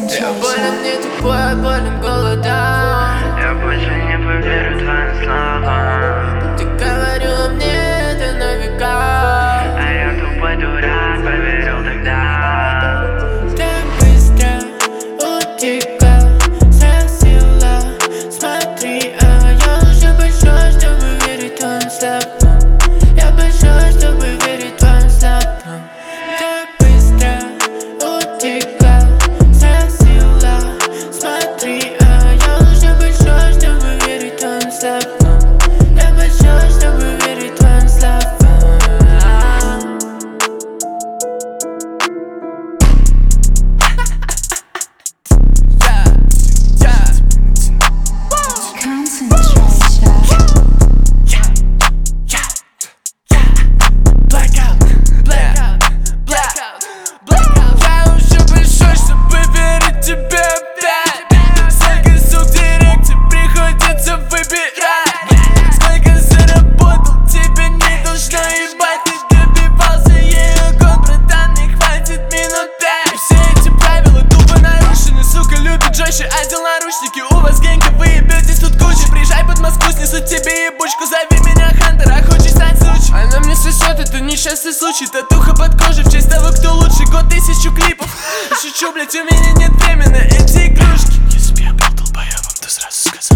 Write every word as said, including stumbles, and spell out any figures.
Я болен, не тупой, болен голодом. Я больше не поверю твоим словам. Ты говорила мне это на века, А я тупой дурак, поверил тогда. так быстро утекал, сосила. Смотри, а я уже большой, чтобы верить твоим словам. Я большой, чтобы верить твоим словам. Так быстро утекал, сосила. Смотри, а я уже большой, чтобы верить твоим словам. Я большой, чтобы верить твоим словам. Одел наручники, у вас генька, вы ебетесь тут куча. Приезжай под Москву, снесут тебе ебучку. Зови меня Хантер, а хочешь стать сучей. Она мне сосет, это несчастный случай. Татуха под кожей в честь того, кто лучше. Год тысячу клипов. Шучу, блять, у меня нет времени на эти игрушки. Если б я был долбоебом, то сразу сказал.